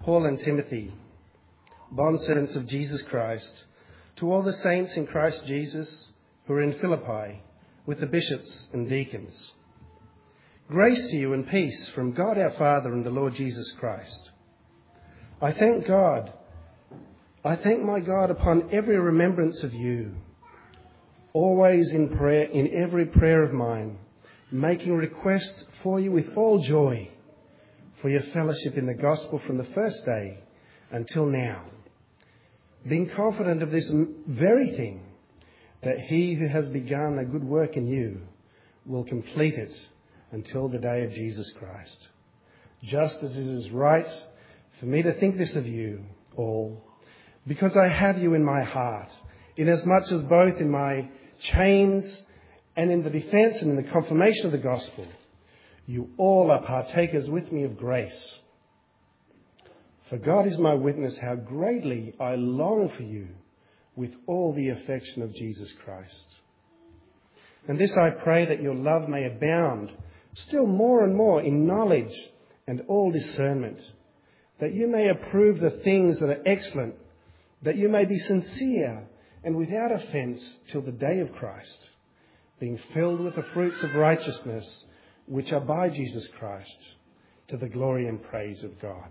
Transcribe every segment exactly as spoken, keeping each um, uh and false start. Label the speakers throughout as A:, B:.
A: Paul and Timothy, bondservants of Jesus Christ, to all the saints in Christ Jesus who are in Philippi, with the bishops and deacons. Grace to you and peace from God our Father and the Lord Jesus Christ. I thank God, I thank my God upon every remembrance of you, always in prayer, in every prayer of mine, making request for you with all joy, for your fellowship in the gospel from the first day until now, being confident of this very thing, that he who has begun a good work in you will complete it until the day of Jesus Christ. Just as it is right for me to think this of you all, because I have you in my heart, inasmuch as both in my chains and in the defence and in the confirmation of the gospel, you all are partakers with me of grace. For God is my witness how greatly I long for you with all the affection of Jesus Christ. And this I pray, that your love may abound still more and more in knowledge and all discernment, that you may approve the things that are excellent, that you may be sincere and without offence till the day of Christ, being filled with the fruits of righteousness which are by Jesus Christ, to the glory and praise of God.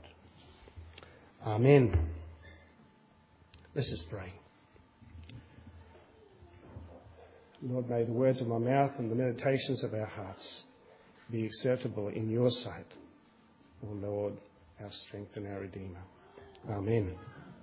A: Amen. Let's just pray. Lord, may the words of my mouth and the meditations of our hearts be acceptable in your sight, O Lord, our strength and our Redeemer. Amen.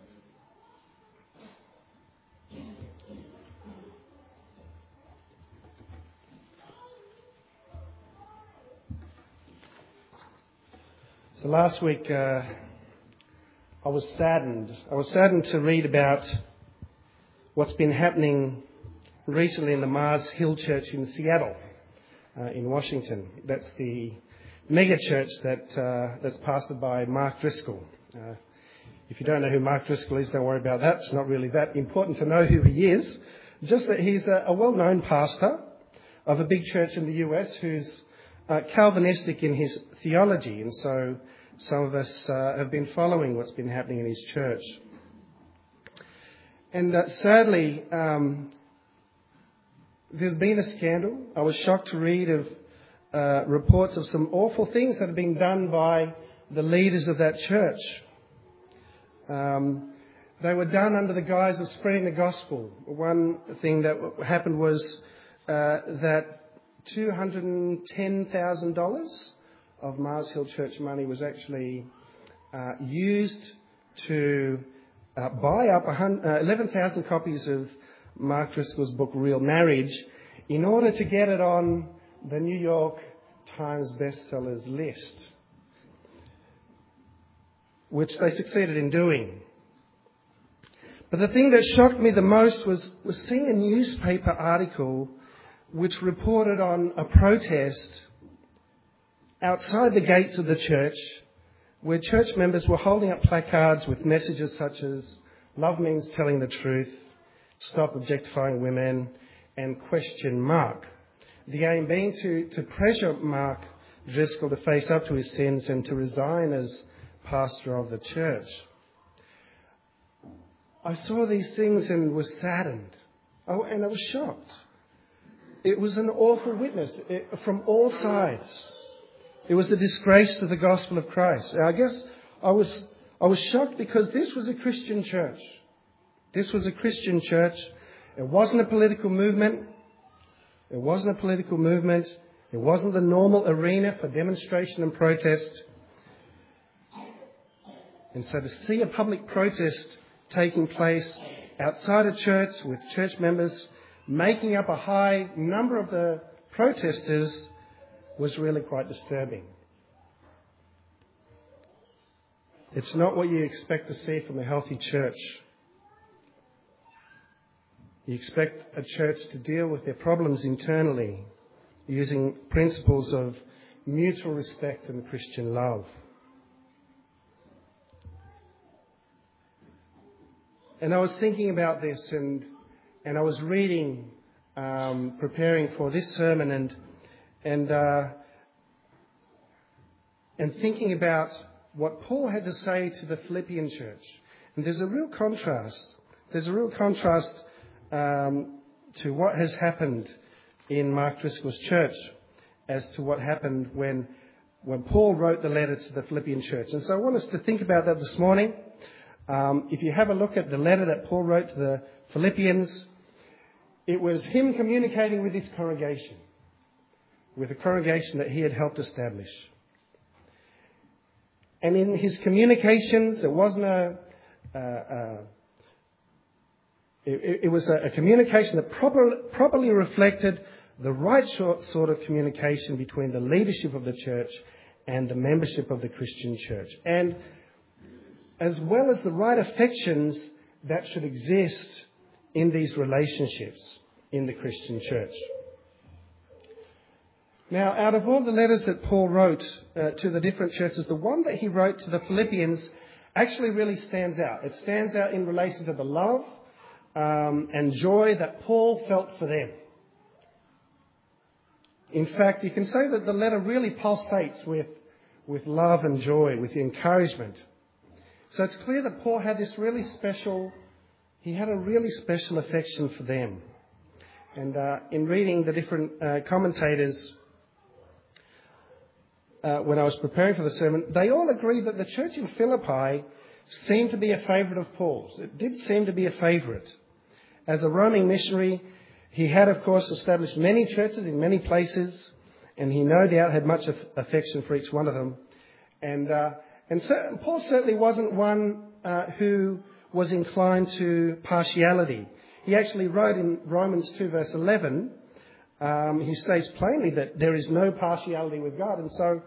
A: So last week uh, I was saddened. I was saddened to read about what's been happening recently in the Mars Hill Church in Seattle, uh, in Washington. That's the mega church that uh, that's pastored by Mark Driscoll. Uh, if you don't know who Mark Driscoll is, don't worry about that. It's not really that important to know who he is. Just that he's a, a well-known pastor of a big church in the U S who's uh, Calvinistic in his theology, and so some of us uh, have been following what's been happening in his church. And uh, sadly, um, there's been a scandal. I was shocked to read of uh, reports of some awful things that have been done by the leaders of that church. Um, they were done under the guise of spreading the gospel. One thing that happened was uh, that two hundred ten thousand dollars of Mars Hill Church money was actually uh, used to uh, buy up eleven thousand copies of Mark Driscoll's book, Real Marriage, in order to get it on the New York Times bestsellers list, which they succeeded in doing. But the thing that shocked me the most was, was seeing a newspaper article which reported on a protest outside the gates of the church, where church members were holding up placards with messages such as "Love means telling the truth," "Stop objectifying women," and question Mark. The aim being to, to pressure Mark Driscoll to face up to his sins and to resign as pastor of the church. I saw these things and was saddened. Oh, and I was shocked. It was an awful witness it, from all sides. It was a disgrace to the gospel of Christ. And I guess I was I was shocked because this was a Christian church. This was a Christian church. It wasn't a political movement. It wasn't a political movement. It wasn't the normal arena for demonstration and protest. And so to see a public protest taking place outside a church with church members making up a high number of the protesters was really quite disturbing. It's not what you expect to see from a healthy church. You expect a church to deal with their problems internally using principles of mutual respect and Christian love. And I was thinking about this, and and I was reading, um, preparing for this sermon, and and uh, and thinking about what Paul had to say to the Philippian church. And there's a real contrast. There's a real contrast um, to what has happened in Mark Driscoll's church as to what happened when, when Paul wrote the letter to the Philippian church. And so I want us to think about that this morning. Um, if you have a look at the letter that Paul wrote to the Philippians, it was him communicating with his congregation, with a congregation that he had helped establish. And in his communications, it wasn't a, uh, uh, it, it was a, a communication that proper, properly reflected the right sort of communication between the leadership of the church and the membership of the Christian church. And as well as the right affections that should exist in these relationships in the Christian church. Now, out of all the letters that Paul wrote uh, to the different churches, the one that he wrote to the Philippians actually really stands out. It stands out in relation to the love um, and joy that Paul felt for them. In fact, you can say that the letter really pulsates with, with love and joy, with encouragement. So it's clear that Paul had this really special, he had a really special affection for them. And uh, in reading the different uh, commentators, uh, when I was preparing for the sermon, they all agreed that the church in Philippi seemed to be a favourite of Paul's. It did seem to be a favourite. As a roaming missionary, he had, of course, established many churches in many places, and he no doubt had much affection for each one of them. And uh, and so, Paul certainly wasn't one uh, who was inclined to partiality. He actually wrote in Romans two, verse eleven, um, he states plainly that there is no partiality with God. And so,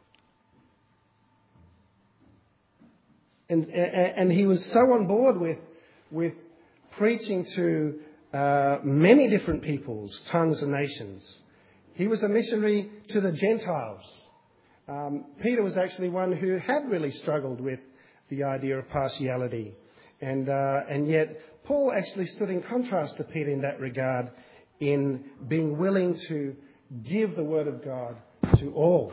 A: and, and, and he was so on board with, with preaching to uh, many different peoples, tongues and nations. He was a missionary to the Gentiles. Um, Peter was actually one who had really struggled with the idea of partiality. And, uh, and yet, Paul actually stood in contrast to Peter in that regard, in being willing to give the word of God to all.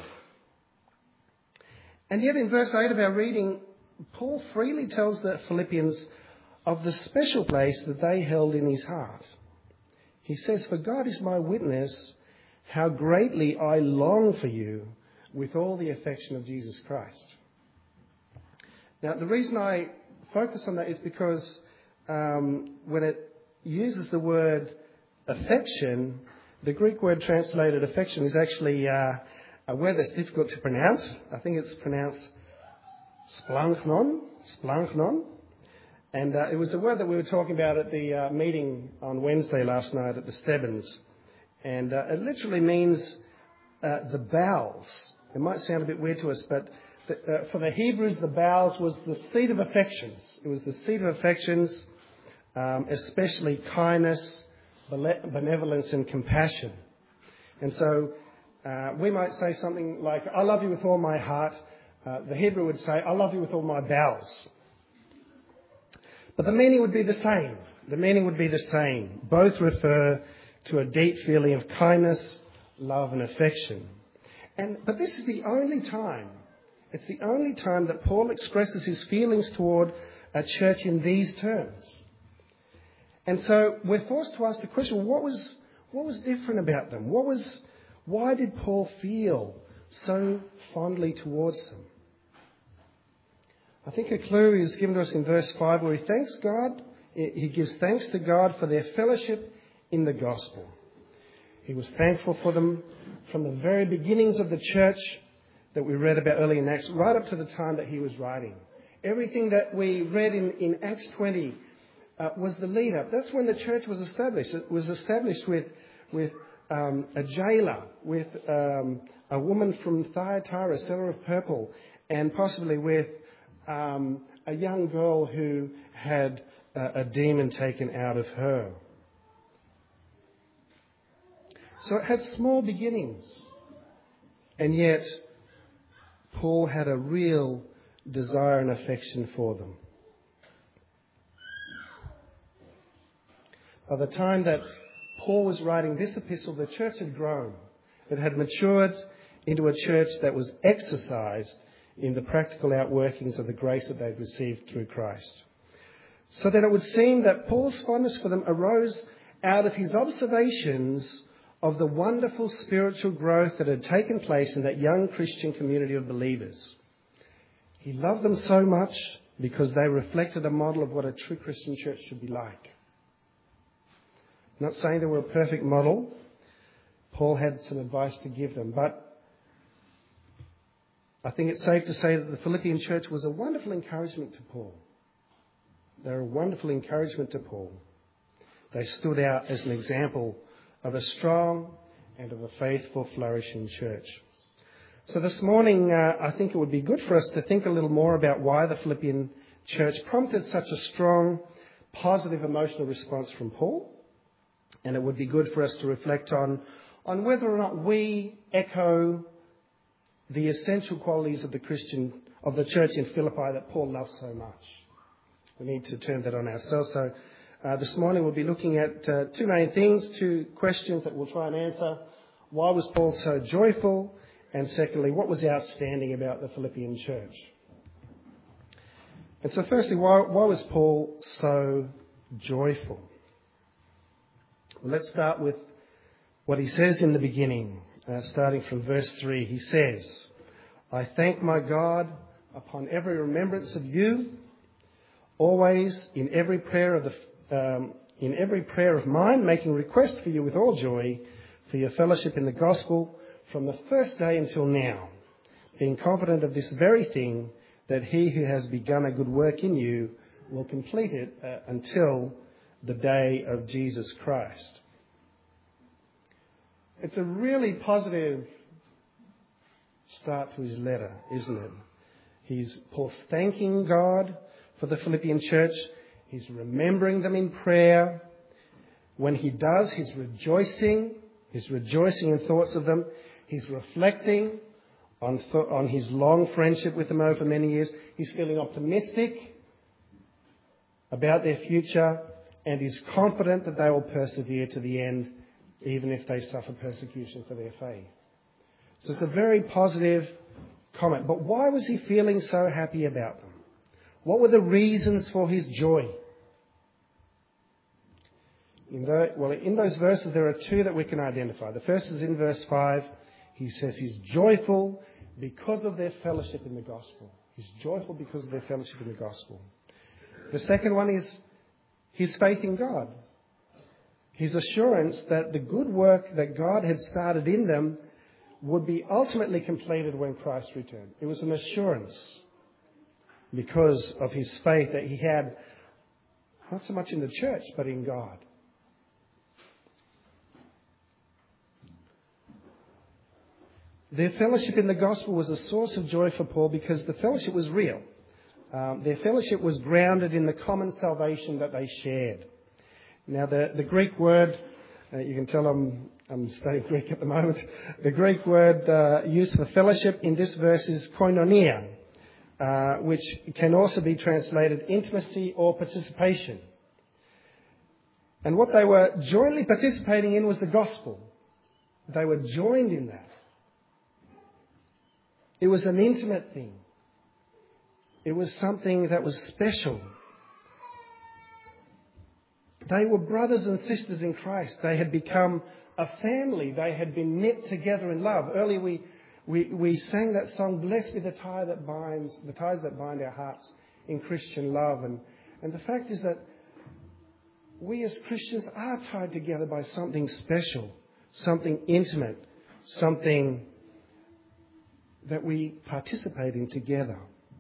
A: And yet in verse eight of our reading, Paul freely tells the Philippians of the special place that they held in his heart. He says, "For God is my witness, how greatly I long for you with all the affection of Jesus Christ." Now, the reason I focus on that is because um, when it uses the word affection, the Greek word translated affection is actually uh, a word that's difficult to pronounce. I think it's pronounced splanchnon, splanchnon. And uh, it was the word that we were talking about at the uh, meeting on Wednesday last night at the Stebbins. And uh, it literally means uh, the bowels. It might sound a bit weird to us, but the, uh, for the Hebrews, the bowels was the seat of affections. It was the seat of affections, um, especially kindness, benevolence and compassion. And so uh, we might say something like, "I love you with all my heart." Uh, the Hebrew would say, "I love you with all my bowels." But the meaning would be the same. The meaning would be the same. Both refer to a deep feeling of kindness, love and affection. And but this is the only time, it's the only time that Paul expresses his feelings toward a church in these terms. And so we're forced to ask the question, what was what was different about them? What was why did Paul feel so fondly towards them? I think a clue is given to us in verse five, where he thanks God, he gives thanks to God for their fellowship in the gospel. He was thankful for them from the very beginnings of the church that we read about earlier in Acts, right up to the time that he was writing. Everything that we read in, in Acts twenty uh, was the lead up. That's when the church was established. It was established with, with um, a jailer, with um, a woman from Thyatira, a seller of purple, and possibly with um, a young girl who had uh, a demon taken out of her. So it had small beginnings, and yet Paul had a real desire and affection for them. By the time that Paul was writing this epistle, the church had grown. It had matured into a church that was exercised in the practical outworkings of the grace that they'd received through Christ. So that it would seem that Paul's fondness for them arose out of his observations of the wonderful spiritual growth that had taken place in that young Christian community of believers. He loved them so much because they reflected a model of what a true Christian church should be like. I'm not saying they were a perfect model. Paul had some advice to give them, but I think it's safe to say that the Philippian church was a wonderful encouragement to Paul. They were a wonderful encouragement to Paul. They stood out as an example of a strong and of a faithful, flourishing church. So this morning, uh, I think it would be good for us to think a little more about why the Philippian church prompted such a strong, positive emotional response from Paul. And it would be good for us to reflect on, on whether or not we echo the essential qualities of the Christian, of the church in Philippi that Paul loved so much. We need to turn that on ourselves. So uh, this morning we'll be looking at uh, two main things, two questions that we'll try and answer. Why was Paul so joyful? And secondly, what was outstanding about the Philippian church? And so firstly, why, why was Paul so joyful? Well, let's start with what he says in the beginning, uh, starting from verse three. He says, I thank my God upon every remembrance of you, always in every prayer of the um, in every prayer of mine, making request for you with all joy for your fellowship in the gospel from the first day until now, being confident of this very thing, that he who has begun a good work in you will complete it uh, until the day of Jesus Christ. It's a really positive start to his letter, isn't it? He's Paul's thanking God for the Philippian church. He's remembering them in prayer. When he does, he's rejoicing. He's rejoicing in thoughts of them. He's reflecting on, th- on his long friendship with them over many years. He's feeling optimistic about their future, and he's confident that they will persevere to the end, even if they suffer persecution for their faith. So it's a very positive comment. But why was he feeling so happy about them? What were the reasons for his joy? In the, well, in those verses, there are two that we can identify. The first is in verse five. He says he's joyful because of their fellowship in the gospel. He's joyful because of their fellowship in the gospel. The second one is his faith in God. His assurance that the good work that God had started in them would be ultimately completed when Christ returned. It was an assurance because of his faith that he had, not so much in the church, but in God. Their fellowship in the gospel was a source of joy for Paul because the fellowship was real. Um, their fellowship was grounded in the common salvation that they shared. Now, the, the Greek word, uh, you can tell I'm, I'm studying Greek at the moment. The Greek word uh, used for fellowship in this verse is koinonia, uh, which can also be translated intimacy or participation. And what they were jointly participating in was the gospel. They were joined in that. It was an intimate thing. It was something that was special. They were brothers and sisters in Christ. They had become a family. They had been knit together in love. Earlier we, we, we sang that song, Blessed be the tie that binds, the ties that bind our hearts in Christian love. And, and the fact is that we as Christians are tied together by something special, something intimate, something that we participate in together.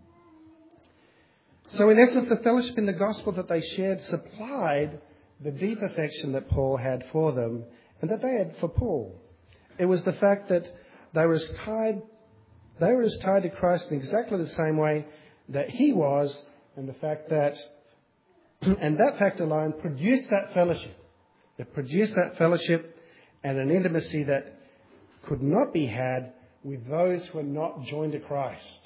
A: So in essence, the fellowship in the gospel that they shared supplied the deep affection that Paul had for them and that they had for Paul. It was the fact that they were as tied, they were as tied to Christ in exactly the same way that he was, and the fact that, and that fact alone produced that fellowship. It produced that fellowship and an intimacy that could not be had with those who are not joined to Christ.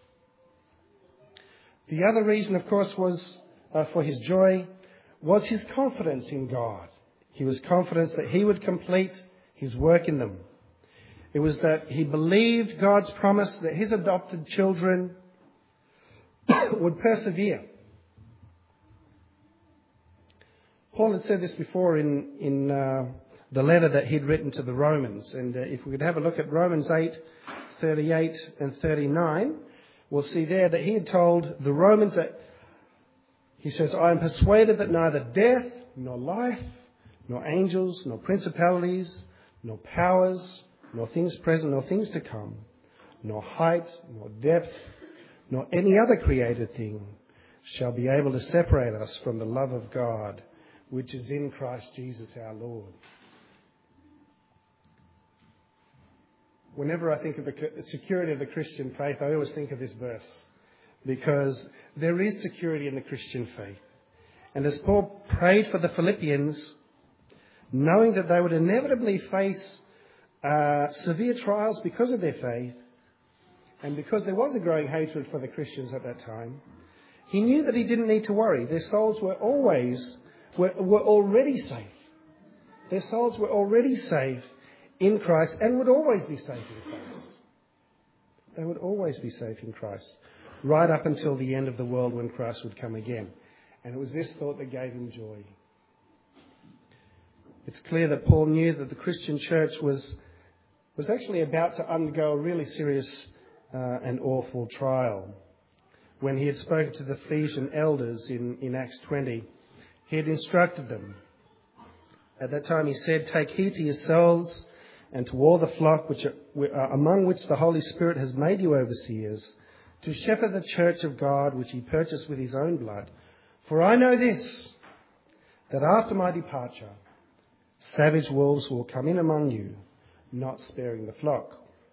A: The other reason, of course, was uh, for his joy was his confidence in God. He was confident that he would complete his work in them. It was that he believed God's promise that his adopted children would persevere. Paul had said this before in, in uh, the letter that he'd written to the Romans. And uh, if we could have a look at Romans eight, thirty-eight and thirty-nine, we'll see there that he had told the Romans that, he says, I am persuaded that neither death, nor life, nor angels, nor principalities, nor powers, nor things present, nor things to come, nor height, nor depth, nor any other created thing shall be able to separate us from the love of God, which is in Christ Jesus our Lord. Whenever I think of the security of the Christian faith, I always think of this verse, because there is security in the Christian faith. And as Paul prayed for the Philippians, knowing that they would inevitably face uh, severe trials because of their faith, and because there was a growing hatred for the Christians at that time, he knew that he didn't need to worry. Their souls were always, were, were already safe. Their souls were already safe in Christ and would always be safe in Christ. They would always be safe in Christ, right up until the end of the world when Christ would come again. And it was this thought that gave him joy. It's clear that Paul knew that the Christian church was, was actually about to undergo a really serious uh, and awful trial. When he had spoken to the Ephesian elders in, in Acts twenty, he had instructed them. At that time he said, take heed to yourselves and to all the flock which are, among which the Holy Spirit has made you overseers, to shepherd the church of God which he purchased with his own blood. For I know this, that after my departure, savage wolves will come in among you, not sparing the flock.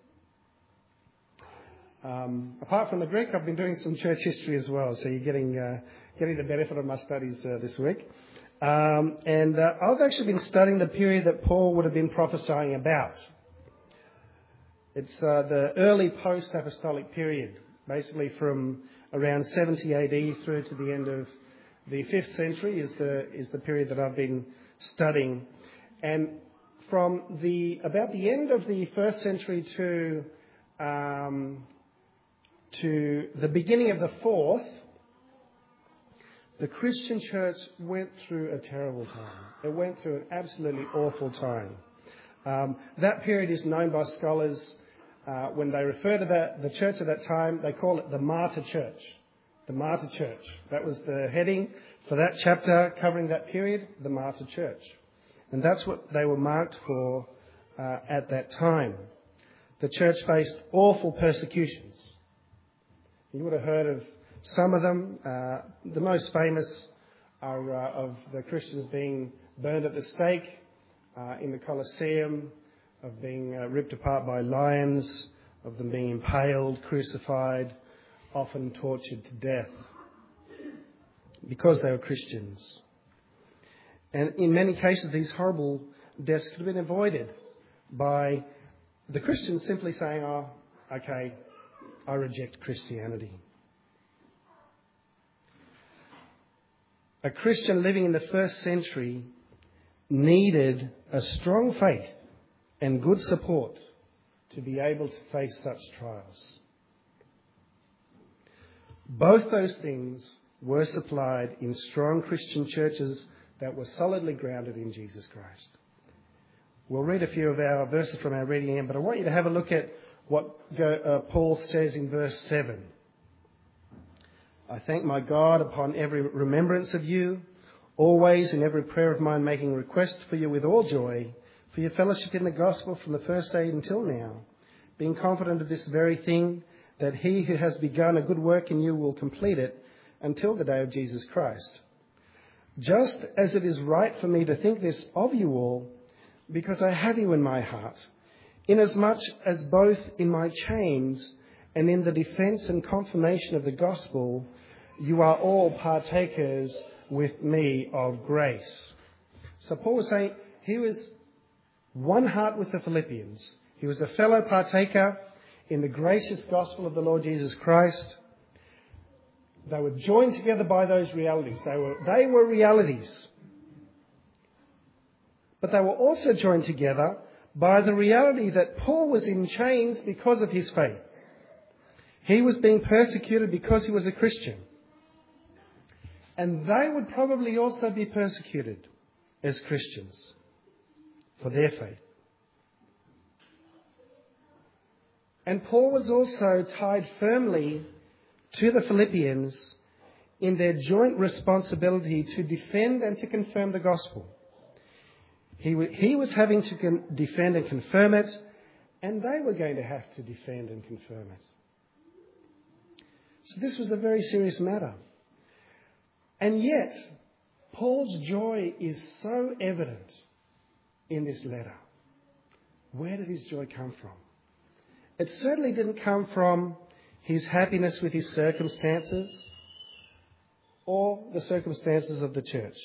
A: Um, apart from the Greek, I've been doing some church history as well, so you're getting uh, getting the benefit of my studies uh, this week. Um, and uh, I've actually been studying the period that Paul would have been prophesying about. It's uh, the early post-apostolic period, basically from around seventy A D through to the end of the fifth century is the is the period that I've been studying. And from the about the end of the first century to um, to the beginning of the fourth, the Christian church went through a terrible time. It went through an absolutely awful time. Um, that period is known by scholars, uh, when they refer to that, the church at that time, they call it the Martyr Church. The Martyr Church. That was the heading for that chapter covering that period, the Martyr Church. And that's what they were marked for uh, at that time. The church faced awful persecutions. You would have heard of some of them. Uh, the most famous are uh, of the Christians being burned at the stake uh, in the Colosseum, of being uh, ripped apart by lions, of them being impaled, crucified, often tortured to death because they were Christians. And in many cases, these horrible deaths could have been avoided by the Christians simply saying, oh, okay, I reject Christianity. A Christian living in the first century needed a strong faith and good support to be able to face such trials. Both those things were supplied in strong Christian churches that were solidly grounded in Jesus Christ. We'll read a few of our verses from our reading here, but I want you to have a look at what uh, Paul says in verse seven. I thank my God upon every remembrance of you, always in every prayer of mine making request for you with all joy, for your fellowship in the gospel from the first day until now, being confident of this very thing, that he who has begun a good work in you will complete it until the day of Jesus Christ. Just as it is right for me to think this of you all, because I have you in my heart, inasmuch as both in my chains and in the defence and confirmation of the gospel, you are all partakers with me of grace. So Paul was saying he was one heart with the Philippians. He was a fellow partaker in the gracious gospel of the Lord Jesus Christ. They were joined together by those realities. They were, they were realities. But they were also joined together by the reality that Paul was in chains because of his faith. He was being persecuted because he was a Christian. And they would probably also be persecuted as Christians for their faith. And Paul was also tied firmly to the Philippians in their joint responsibility to defend and to confirm the gospel. He, w- he was having to con- defend and confirm it, and they were going to have to defend and confirm it. So this was a very serious matter. And yet, Paul's joy is so evident in this letter. Where did his joy come from? It certainly didn't come from his happiness with his circumstances or the circumstances of the church.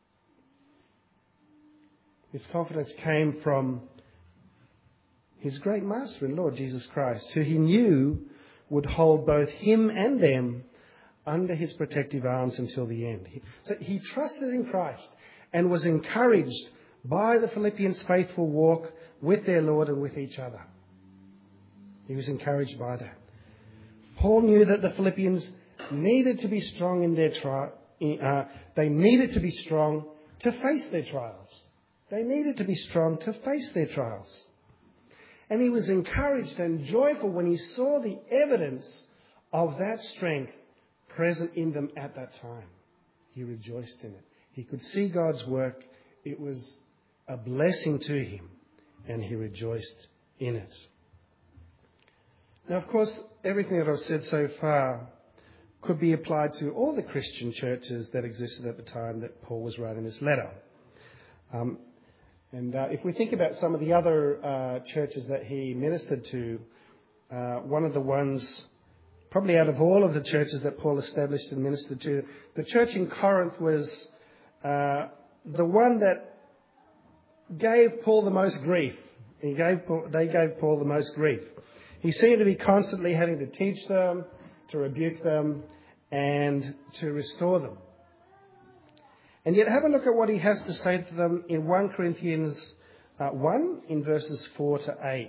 A: His confidence came from his great master and Lord Jesus Christ, who he knew would hold both him and them under his protective arms until the end. So he trusted in Christ and was encouraged by the Philippians' faithful walk with their Lord and with each other. He was encouraged by that. Paul knew that the Philippians needed to be strong in their trial. Uh, they needed to be strong to face their trials. They needed to be strong to face their trials. And he was encouraged and joyful when he saw the evidence of that strength present in them at that time. He rejoiced in it. He could see God's work. It was a blessing to him, and he rejoiced in it. Now, of course, everything that I've said so far could be applied to all the Christian churches that existed at the time that Paul was writing this letter. Um, and uh, if we think about some of the other uh, churches that he ministered to, uh, one of the ones, probably out of all of the churches that Paul established and ministered to, the church in Corinth was uh, the one that gave Paul the most grief. He gave Paul, they gave Paul the most grief. He seemed to be constantly having to teach them, to rebuke them, and to restore them. And yet have a look at what he has to say to them in First Corinthians uh, one, in verses four to eight.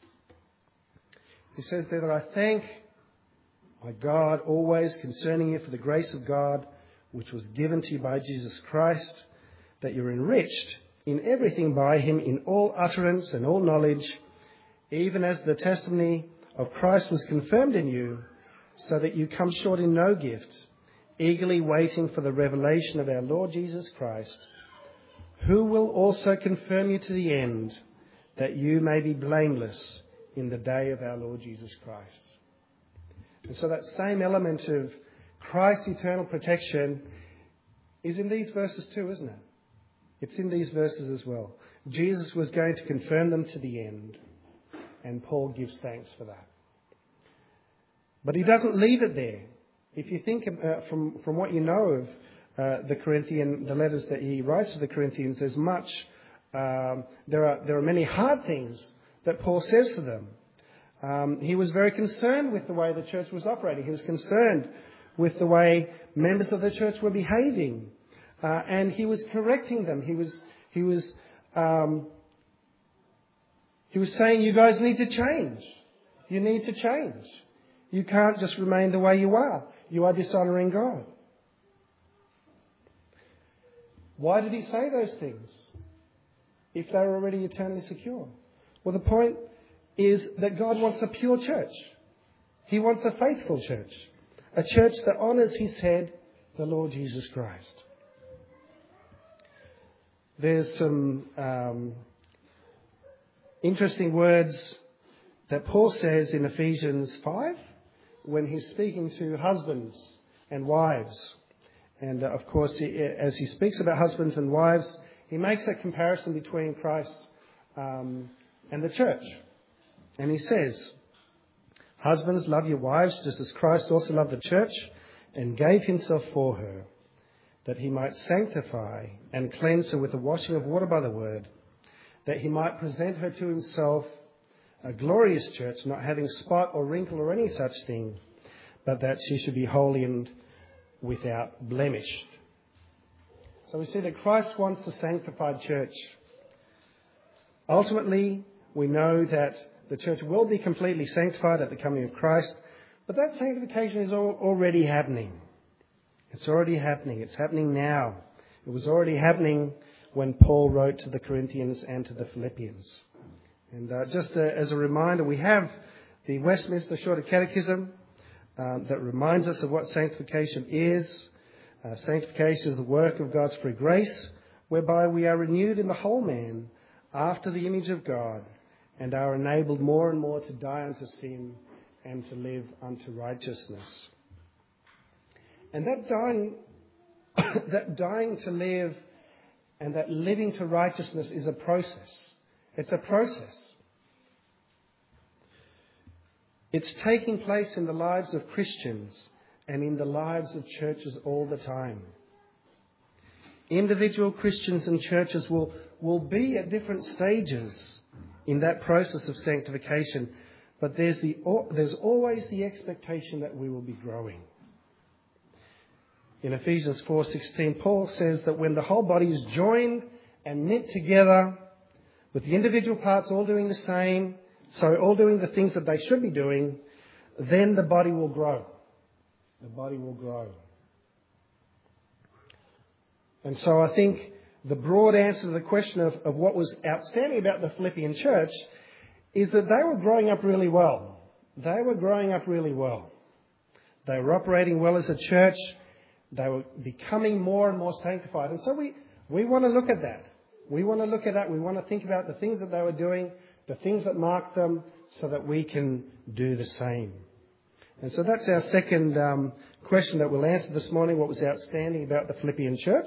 A: He says there that I thank my God always concerning you for the grace of God which was given to you by Jesus Christ, that you're enriched in everything by him, in all utterance and all knowledge, even as the testimony of Christ was confirmed in you, so that you come short in no gift, eagerly waiting for the revelation of our Lord Jesus Christ, who will also confirm you to the end, that you may be blameless in the day of our Lord Jesus Christ. And so that same element of Christ's eternal protection is in these verses too, isn't it? It's in these verses as well. Jesus was going to confirm them to the end, and Paul gives thanks for that. But he doesn't leave it there. If you think uh, from, from what you know of uh, the Corinthian, the letters that he writes to the Corinthians, there's much, um, there are there are many hard things that Paul says to them. Um, he was very concerned with the way the church was operating. He was concerned with the way members of the church were behaving, uh, and he was correcting them. He was he was um, he was saying, "You guys need to change. You need to change. You can't just remain the way you are. You are dishonouring God." Why did he say those things if they were already eternally secure? Well, the point is that God wants a pure church. He wants a faithful church. A church that honours his head, the Lord Jesus Christ. There's some um, interesting words that Paul says in Ephesians five when he's speaking to husbands and wives. And uh, of course, he, as he speaks about husbands and wives, he makes a comparison between Christ um, and the church. And he says, "Husbands, love your wives just as Christ also loved the church and gave himself for her, that he might sanctify and cleanse her with the washing of water by the word, that he might present her to himself a glorious church, not having spot or wrinkle or any such thing, but that she should be holy and without blemish." So we see that Christ wants a sanctified church. Ultimately, we know that the church will be completely sanctified at the coming of Christ, but that sanctification is already happening. It's already happening. It's happening now. It was already happening when Paul wrote to the Corinthians and to the Philippians. And uh, just uh, as a reminder, we have the Westminster Shorter Catechism um, that reminds us of what sanctification is. Uh, sanctification is the work of God's free grace, whereby we are renewed in the whole man after the image of God and are enabled more and more to die unto sin and to live unto righteousness. And that dying, that dying to live and that living to righteousness is a process. It's a process. It's taking place in the lives of Christians and in the lives of churches all the time. Individual Christians and churches will, will be at different stages in that process of sanctification, but there's, the, there's always the expectation that we will be growing. In Ephesians four sixteen, Paul says that when the whole body is joined and knit together, with the individual parts all doing the same, so all doing the things that they should be doing, then the body will grow. The body will grow. And so I think the broad answer to the question of, of what was outstanding about the Philippian church is that they were growing up really well. They were growing up really well. They were operating well as a church. They were becoming more and more sanctified. And so we, we want to look at that. We want to look at that. We want to think about the things that they were doing, the things that marked them, so that we can do the same. And so that's our second um, question that we'll answer this morning, what was outstanding about the Philippian church.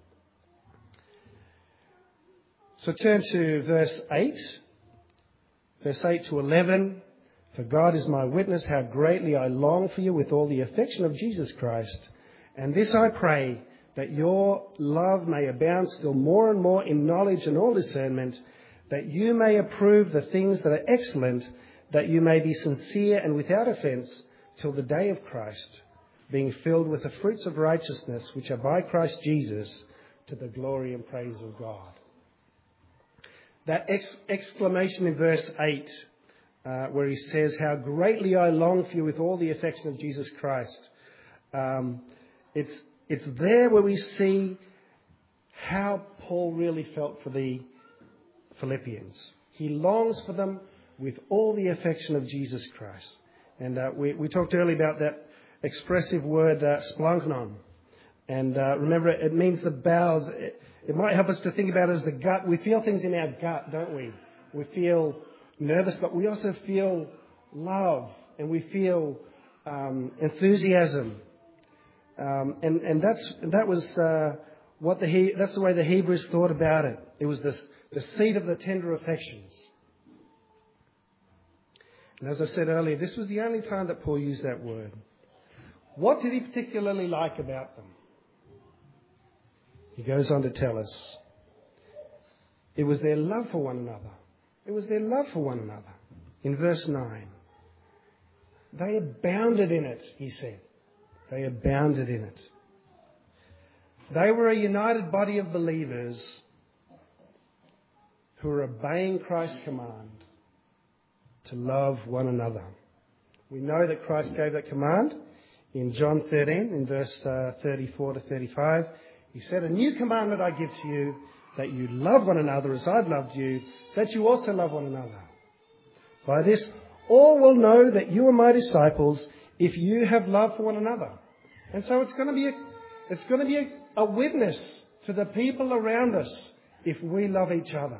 A: So turn to verse eight. Verse eight to eleven. For God is my witness how greatly I long for you with all the affection of Jesus Christ. And this I pray, that your love may abound still more and more in knowledge and all discernment, that you may approve the things that are excellent, that you may be sincere and without offence till the day of Christ, being filled with the fruits of righteousness which are by Christ Jesus, to the glory and praise of God. That ex- exclamation in verse eight, uh, where he says, how greatly I long for you with all the affection of Jesus Christ. Um, it's, it's there where we see how Paul really felt for the Philippians. He longs for them with all the affection of Jesus Christ. And uh, we, we talked earlier about that expressive word, uh, splanknon. And uh, remember, it means the bowels. It, it might help us to think about it as the gut. We feel things in our gut, don't we? We feel nervous, but we also feel love and we feel um, enthusiasm. Um, and, and that's that was uh, what the he, that's the way the Hebrews thought about it. It was the the seat of the tender affections. And as I said earlier, this was the only time that Paul used that word. What did he particularly like about them? He goes on to tell us. It was their love for one another. It was their love for one another. In verse nine. They abounded in it, he said. They abounded in it. They were a united body of believers who were obeying Christ's command to love one another. We know that Christ gave that command in John thirteen, in verse uh, thirty-four to thirty-five. He said, a new commandment I give to you, that you love one another as I've loved you, that you also love one another. By this, all will know that you are my disciples if you have love for one another. And so it's going to be a, it's going to be a, a witness to the people around us if we love each other.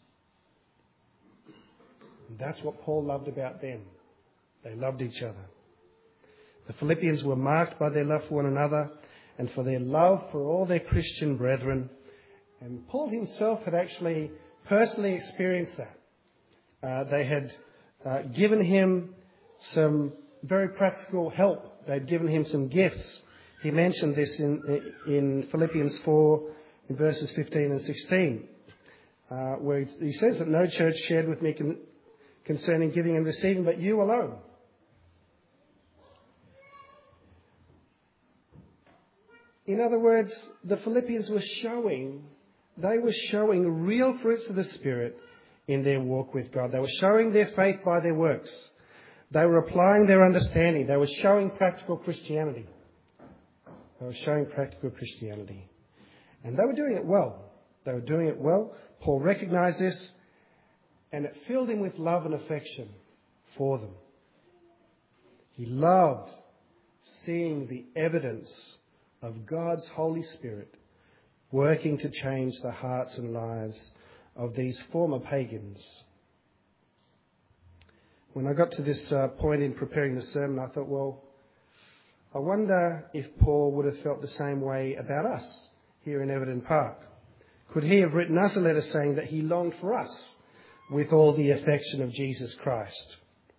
A: And that's what Paul loved about them. They loved each other. The Philippians were marked by their love for one another and for their love for all their Christian brethren. And Paul himself had actually personally experienced that. Uh, they had uh, given him some very practical help. They'd given him some gifts. He mentioned this in, in Philippians four, in verses fifteen and sixteen, uh, where he, he says that no church shared with me con- concerning giving and receiving, but you alone. In other words, the Philippians were showing, they were showing real fruits of the Spirit in their walk with God. They were showing their faith by their works. They were applying their understanding. They were showing practical Christianity. They were showing practical Christianity. And they were doing it well. They were doing it well. Paul recognized this, and it filled him with love and affection for them. He loved seeing the evidence of God's Holy Spirit working to change the hearts and lives of these former pagans. When I got to this uh, point in preparing the sermon, I thought, well, I wonder if Paul would have felt the same way about us here in Everton Park. Could he have written us a letter saying that he longed for us with all the affection of Jesus Christ?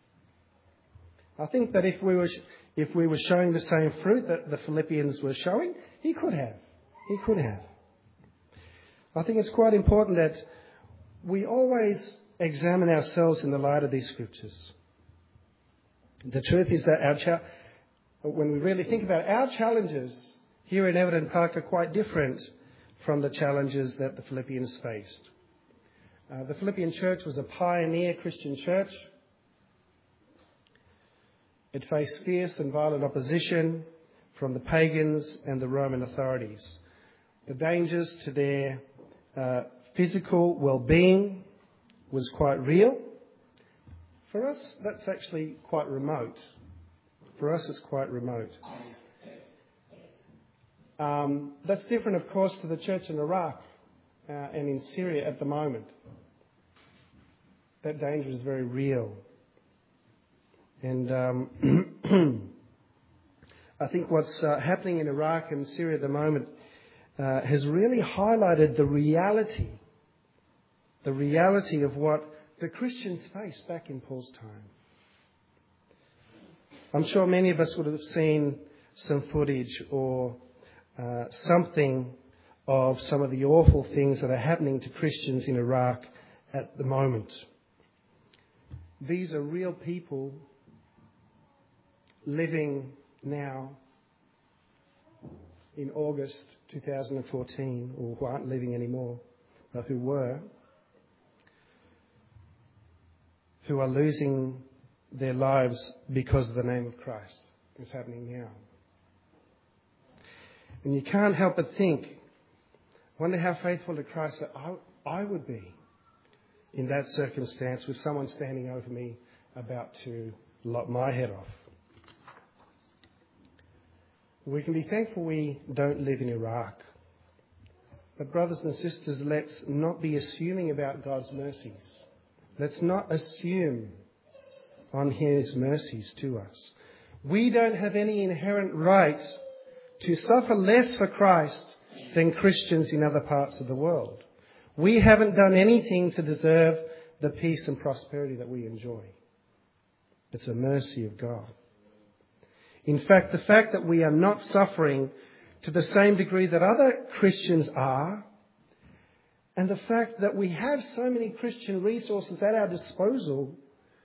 A: I think that if we were if we were showing the same fruit that the Philippians were showing, he could have. He could have. I think it's quite important that we always examine ourselves in the light of these scriptures. The truth is that our cha- when we really think about it, our challenges here in Everton Park are quite different from the challenges that the Philippians faced. Uh, the Philippian church was a pioneer Christian church. It faced fierce and violent opposition from the pagans and the Roman authorities. The dangers to their uh, physical well-being was quite real. For us, that's actually quite remote. For us, it's quite remote. Um, that's different, of course, to the church in Iraq uh, and in Syria at the moment. That danger is very real. And um, I think what's uh, happening in Iraq and Syria at the moment uh, has really highlighted the reality, the reality of what the Christians faced back in Paul's time. I'm sure many of us would have seen some footage or uh, something of some of the awful things that are happening to Christians in Iraq at the moment. These are real people living now in August two thousand fourteen, or who aren't living anymore, but who were, who are losing their lives because of the name of Christ. It's happening now. And you can't help but think, wonder how faithful to Christ that I, I would be in that circumstance with someone standing over me about to lop my head off. We can be thankful we don't live in Iraq. But brothers and sisters, let's not be assuming about God's mercies. Let's not assume on His mercies to us. We don't have any inherent right to suffer less for Christ than Christians in other parts of the world. We haven't done anything to deserve the peace and prosperity that we enjoy. It's a mercy of God. In fact, the fact that we are not suffering to the same degree that other Christians are, and the fact that we have so many Christian resources at our disposal,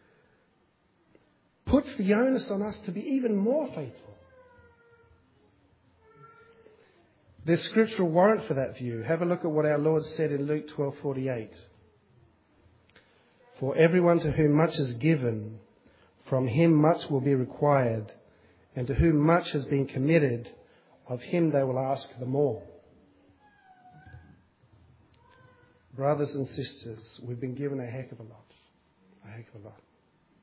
A: puts the onus on us to be even more faithful. There's scriptural warrant for that view. Have a look at what our Lord said in Luke twelve forty-eight. For everyone to whom much is given, from him much will be required, and to whom much has been committed, of him they will ask the more. Brothers and sisters, we've been given a heck of a lot. A heck of a lot.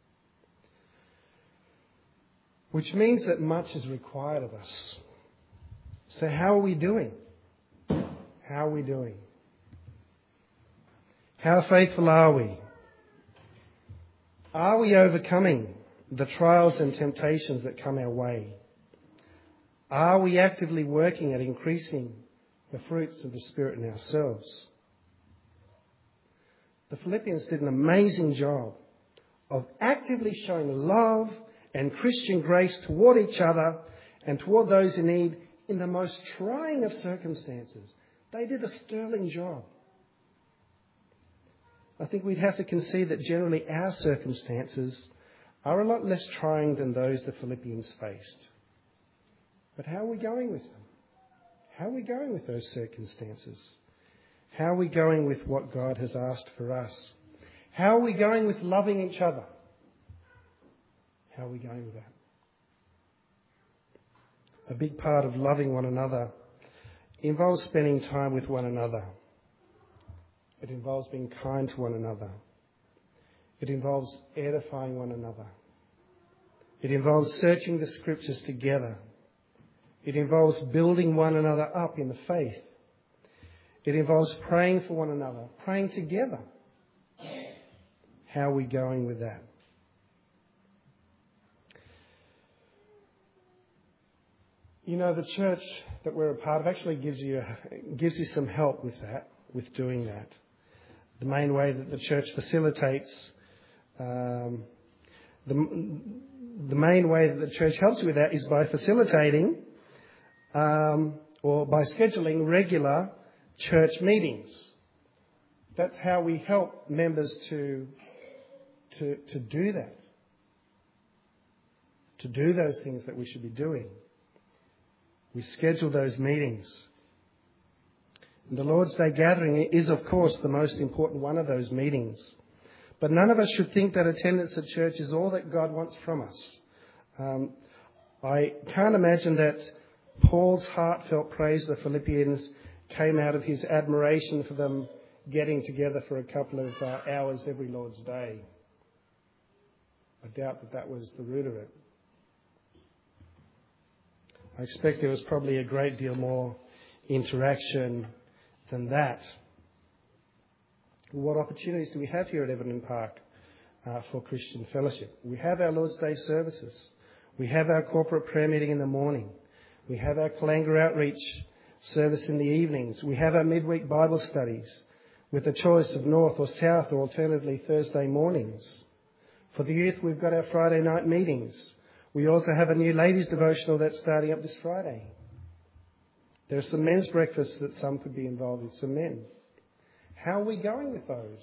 A: Which means that much is required of us. So how are we doing? How are we doing? How faithful are we? Are we overcoming the trials and temptations that come our way? Are we actively working at increasing the fruits of the Spirit in ourselves? The Philippians did an amazing job of actively showing love and Christian grace toward each other and toward those in need in the most trying of circumstances. They did a sterling job. I think we'd have to concede that generally our circumstances are a lot less trying than those the Philippians faced. But how are we going with them? How are we going with those circumstances? How are we going with what God has asked for us? How are we going with loving each other? How are we going with that? A big part of loving one another involves spending time with one another. It involves being kind to one another. It involves edifying one another. It involves searching the scriptures together. It involves building one another up in the faith. It involves praying for one another, praying together. How are we going with that? You know, the church that we're a part of actually gives you gives you some help with that, with doing that. The main way that the church facilitates, um, the, the main way that the church helps you with that is by facilitating um, or by scheduling regular church meetings. That's how we help members to, to, to do that, to do those things that we should be doing. We schedule those meetings. And the Lord's Day gathering is, of course, the most important one of those meetings. But none of us should think that attendance at church is all that God wants from us. Um, I can't imagine that Paul's heartfelt praise of the Philippians came out of his admiration for them getting together for a couple of uh, hours every Lord's Day. I doubt that that was the root of it. I expect there was probably a great deal more interaction than that. What opportunities do we have here at Everton Park uh, for Christian fellowship? We have our Lord's Day services. We have our corporate prayer meeting in the morning. We have our Kalanga Outreach service in the evenings. We have our midweek Bible studies with a choice of North or South or alternatively Thursday mornings. For the youth, we've got our Friday night meetings. We also have a new ladies' devotional that's starting up this Friday. There are some men's breakfasts that some could be involved with, some men. How are we going with those?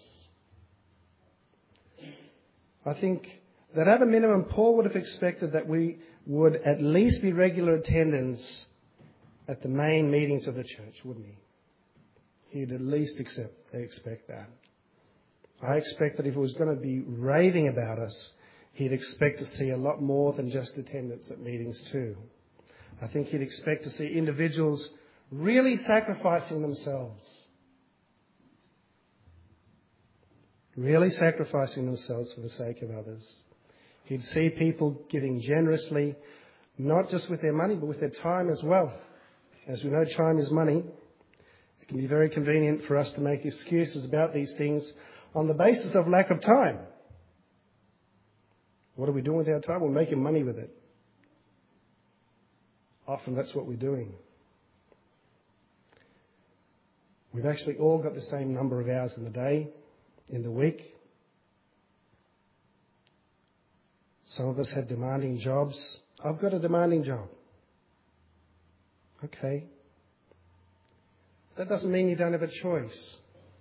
A: I think that at a minimum, Paul would have expected that we would at least be regular attendance at the main meetings of the church, wouldn't he? He'd at least accept, expect that. I expect that if it was going to be raving about us, he'd expect to see a lot more than just attendance at meetings too. I think he'd expect to see individuals really sacrificing themselves. Really sacrificing themselves for the sake of others. He'd see people giving generously, not just with their money, but with their time as well. As we know, time is money. It can be very convenient for us to make excuses about these things on the basis of lack of time. What are we doing with our time? We're making money with it. Often that's what we're doing. We've actually all got the same number of hours in the day, in the week. Some of us have demanding jobs. I've got a demanding job. Okay. That doesn't mean you don't have a choice.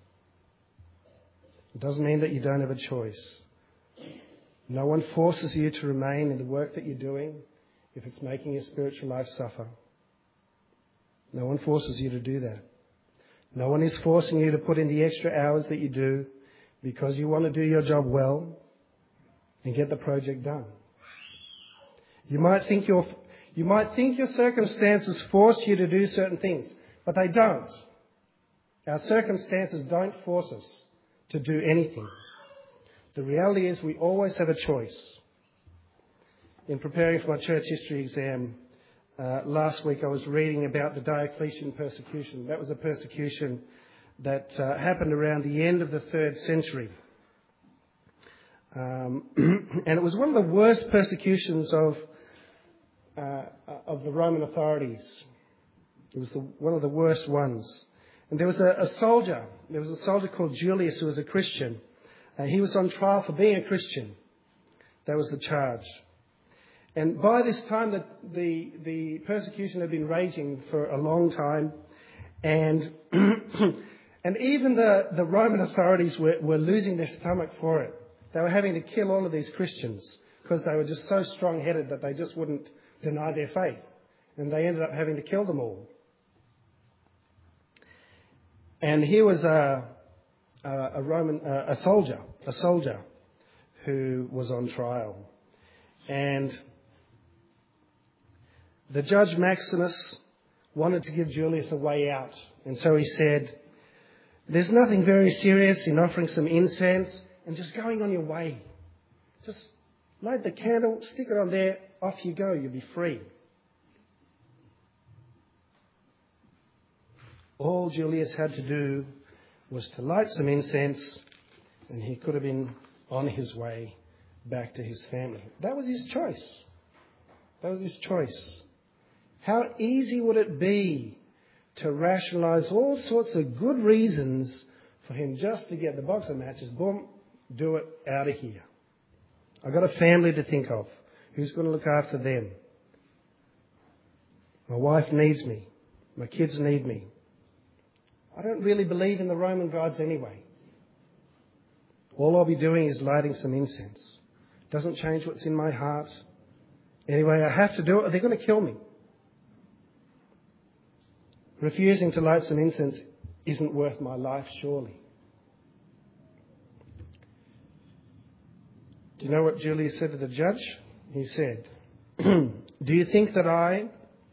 A: It doesn't mean that you don't have a choice. No one forces you to remain in the work that you're doing if it's making your spiritual life suffer. No one forces you to do that. No one is forcing you to put in the extra hours that you do because you want to do your job well and get the project done. You might think your you might think your circumstances force you to do certain things, but they don't. Our circumstances don't force us to do anything. The reality is we always have a choice. In preparing for my church history exam uh, last week, I was reading about the Diocletian persecution. That was a persecution that uh, happened around the end of the third century. Um, and it was one of the worst persecutions of uh, of the Roman authorities. It was the, one of the worst ones. And there was a, a soldier. There was a soldier called Julius who was a Christian. Uh, he was on trial for being a Christian. That was the charge. And by this time, the, the, the persecution had been raging for a long time. And and even the, the Roman authorities were, were losing their stomach for it. They were having to kill all of these Christians because they were just so strong-headed that they just wouldn't deny their faith. And they ended up having to kill them all. And here was a, a, a Roman, a, a soldier, a soldier who was on trial. And the judge Maximus wanted to give Julius a way out. And so he said, there's nothing very serious in offering some incense and just going on your way. Just light the candle, stick it on there, off you go, you'll be free. All Julius had to do was to light some incense, and he could have been on his way back to his family. That was his choice. That was his choice. How easy would it be to rationalise all sorts of good reasons for him just to get the box of matches, boom, do it, out of here. I've got a family to think of. Who's going to look after them? My wife needs me. My kids need me. I don't really believe in the Roman gods anyway. All I'll be doing is lighting some incense. Doesn't change what's in my heart. Anyway, I have to do it or they're going to kill me. Refusing to light some incense isn't worth my life, surely. Do you know what Julius said to the judge? He said, do you think that I,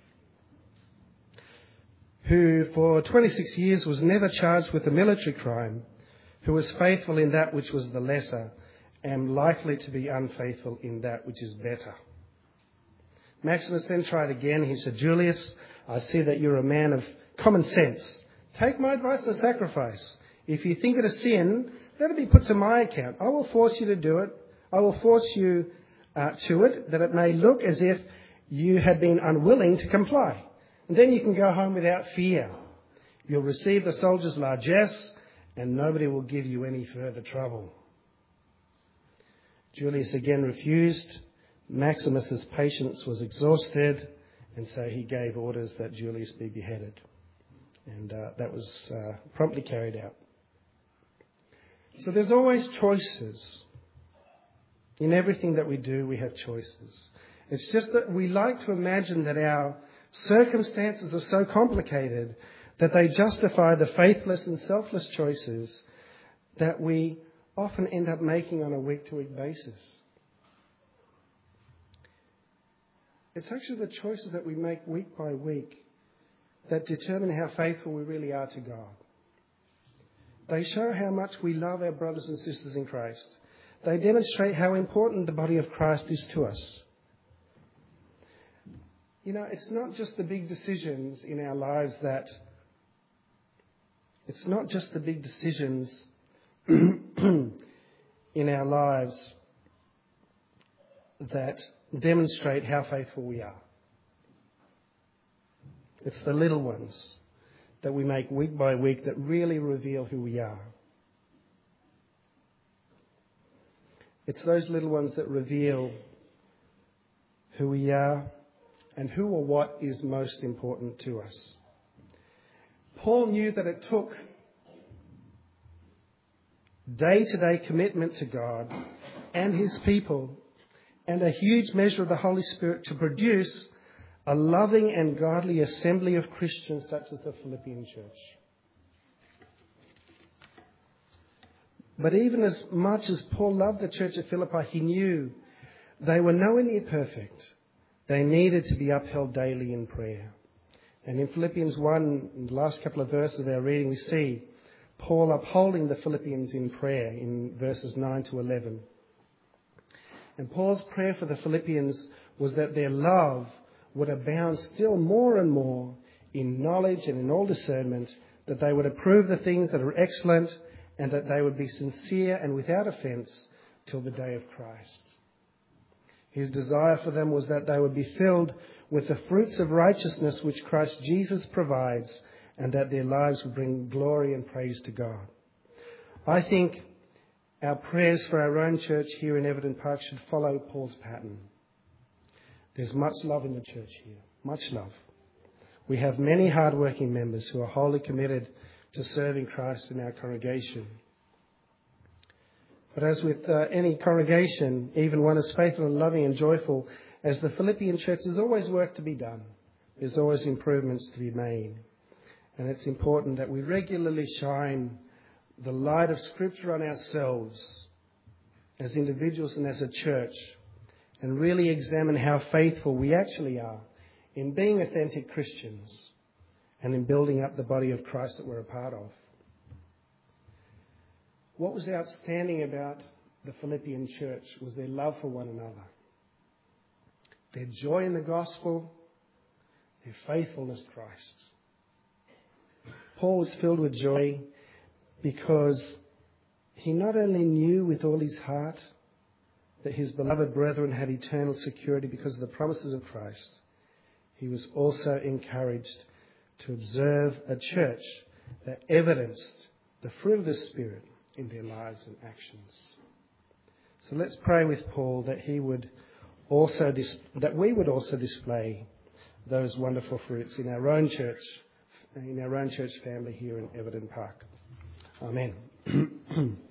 A: who for twenty-six years was never charged with a military crime, who was faithful in that which was the lesser, am likely to be unfaithful in that which is better? Maximus then tried again. He said, Julius, I see that you're a man of common sense. Take my advice and sacrifice. If you think it a sin, let it be put to my account. I will force you to do it. I will force you uh, to it, that it may look as if you had been unwilling to comply. And then you can go home without fear. You'll receive the soldier's largesse, and nobody will give you any further trouble. Julius again refused. Maximus's patience was exhausted, and so he gave orders that Julius be beheaded. And uh, that was uh, promptly carried out. So there's always choices. In everything that we do, we have choices. It's just that we like to imagine that our circumstances are so complicated that they justify the faithless and selfless choices that we often end up making on a week-to-week basis. It's actually the choices that we make week by week that determine how faithful we really are to God. They show how much we love our brothers and sisters in Christ. They demonstrate how important the body of Christ is to us. You know, it's not just the big decisions in our lives that... It's not just the big decisions in our lives that demonstrate how faithful we are. It's the little ones that we make week by week that really reveal who we are. It's those little ones that reveal who we are and who or what is most important to us. Paul knew that it took day-to-day commitment to God and his people and a huge measure of the Holy Spirit to produce a loving and godly assembly of Christians such as the Philippian church. But even as much as Paul loved the church at Philippi, he knew they were nowhere near perfect. They needed to be upheld daily in prayer. And in Philippians one, in the last couple of verses of our reading, we see Paul upholding the Philippians in prayer in verses nine to eleven. And Paul's prayer for the Philippians was that their love would abound still more and more in knowledge and in all discernment, that they would approve the things that are excellent, and that they would be sincere and without offence till the day of Christ. His desire for them was that they would be filled with the fruits of righteousness which Christ Jesus provides, and that their lives would bring glory and praise to God. I think our prayers for our own church here in Everton Park should follow Paul's pattern. There's much love in the church here, much love. We have many hard-working members who are wholly committed to serving Christ in our congregation. But as with uh, any congregation, even one as faithful and loving and joyful as the Philippian church, there's always work to be done. There's always improvements to be made. And it's important that we regularly shine the light of Scripture on ourselves as individuals and as a church, and really examine how faithful we actually are in being authentic Christians and in building up the body of Christ that we're a part of. What was outstanding about the Philippian church was their love for one another, their joy in the gospel, their faithfulness to Christ. Paul was filled with joy because he not only knew with all his heart that his beloved brethren had eternal security because of the promises of Christ, he was also encouraged to observe a church that evidenced the fruit of the Spirit in their lives and actions. So let's pray with Paul that he would also dis- that we would also display those wonderful fruits in our own church, in our own church family here in Everton Park. Amen.